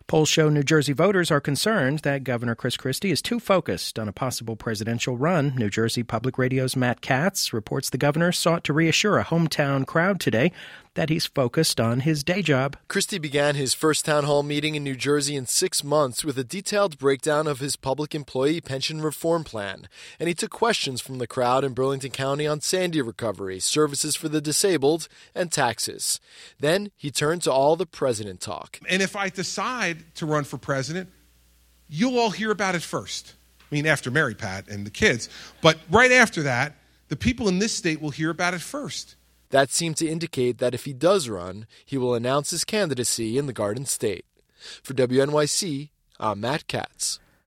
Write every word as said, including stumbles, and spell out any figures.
Polls show New Jersey voters are concerned that Governor Chris Christie is too focused on a possible presidential run. New Jersey Public Radio's Matt Katz reports the governor sought to reassure a hometown crowd today that he's focused on his day job. Christie began his first town hall meeting in New Jersey in six months with a detailed breakdown of his public employee pension reform plan. And he took questions from the crowd in Burlington County on Sandy recovery, services for the disabled, and taxes. Then he turned to all the president talk. And if I decide to run for president, you'll all hear about it first. I mean, after Mary Pat and the kids. But right after that, the people in this state will hear about it first. That seemed to indicate that if he does run, he will announce his candidacy in the Garden State. For W N Y C, I'm Matt Katz.